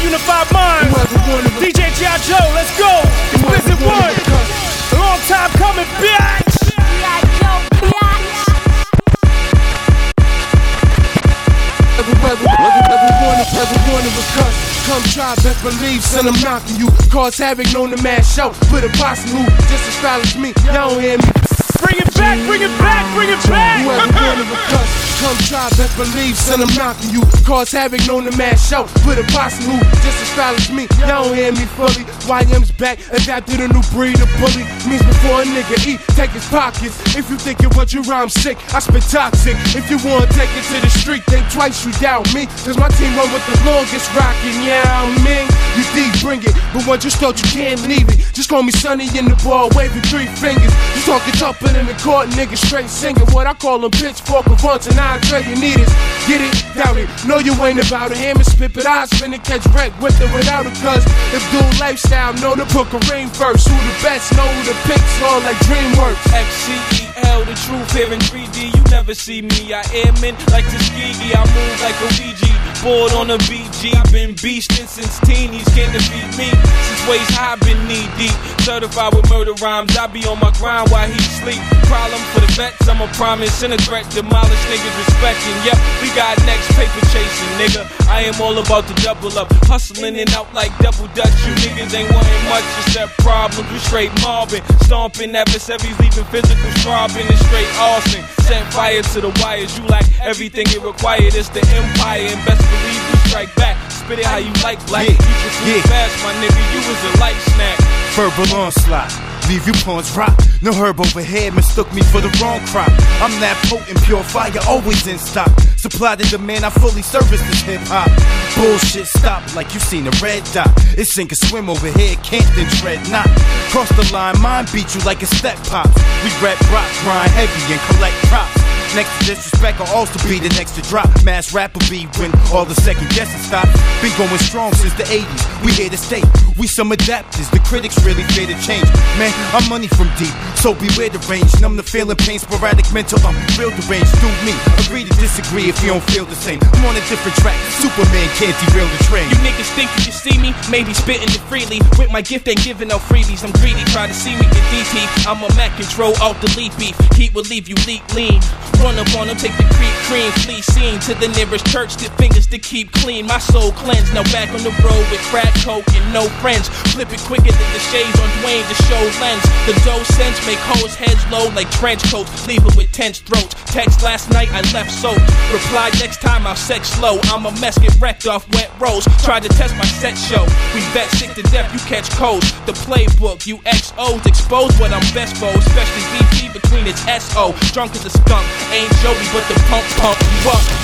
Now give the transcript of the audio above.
unified minds. DJ G.I. Joe, let's go. Visit one. Long time coming, bitch. G.I. Joe, bitch. Everyone was cussed. Come try, best believe, son, I'm knocking you. Cause havoc, known to mash show. With a posse who just as foul as me. Y'all don't hear me. Bring it back, bring it back, bring it back. Whoever wanted a cuss, come try, best believe, son, I'm knocking you. Cause havoc, known to mash show. With a posse who just as foul as me. Y'all don't hear me fully. YM's back, adapted a new breed of bully. Means before a nigga eat, take his pockets. If you thinking what you rhyme sick, I spit toxic. If you wanna take it to the street, think twice, you doubt me. Cause my team run with the longest rockin', yeah, I mean. You deep, bring it, but once you start, you can't leave it. Just call me Sonny in the ball, waving 3 fingers. You talking tougher in the court, niggas straight singing. What I call them pitchfork of once, and I tell you need it. Get it, doubt it, no you ain't about it. Hammer, spit it, I spin it, catch wreck with it without it. Cause if dual lifestyle, know to put Kareem first. Who the best, know who the picks all like DreamWorks. XCEL, the truth here in 3D. You never see me, I airman like Tuskegee. I move like a Ouija, board on a BG. Been beastin' since teenies, can't defeat me. Since waist high, been knee deep. Certified with murder rhymes, I be on my grind while he sleep. Problem for the vets, I'm a promise and a threat. Demolish niggas respecting, yep, we got next paper chasing, nigga. I am all about to double up, hustling and out like double dutch. You niggas ain't wanting much except problems. We straight mobbing, stomping adversaries, leaving physical throbbing and straight arson. Set fire to the wires, you lack everything it required. It's the empire, and best believe we strike back. Spit it how you like, black. You can feel fast, my nigga. You was a light snack. Verbal onslaught, leave you pawns rock. No herb over here mistook me for the wrong crop. I'm that potent, pure fire, always in stock. Supply the demand, I fully service this hip hop. Bullshit stop like you seen a red dot. It's sink or swim over here, can't then tread not. Cross the line, mine beat you like a step pops. We rap rock, grind heavy and collect props. Next to disrespect, I'll also be the next to drop. Mass rapper be when all the second guessing stop. Been going strong since the 80s, we here to stay. We some adapters, the critics really fear to change. Man, I'm money from deep, so beware the range. Numb the feeling, pain, sporadic mental, I'm real deranged. Do me, agree to disagree if you don't feel the same. I'm on a different track, Superman can't derail the train. You niggas think you can see me, maybe spitting it freely. With my gift ain't giving no freebies, I'm greedy, try to see me get DT. I'm a Mac control, alt delete beef, heat will leave you leak lean. Run up on them, take the cream, flee scene to the nearest church, the fingers to keep clean. My soul cleansed, now back on the road with crack coke and no friends. Flip it quicker than the shades on Dwayne to show lens. The dough sense make hoes heads low like trench coats, leave it with tense throats. Text last night, I left soap. Reply next time, I'll sex slow. I'm a mess, get wrecked off wet rolls. Tried to test my set show. We bet sick to death, you catch codes. The playbook, you XOs expose what I'm best for, especially VP between its SO. Drunk as a skunk, ain't Joey, but the pump you up.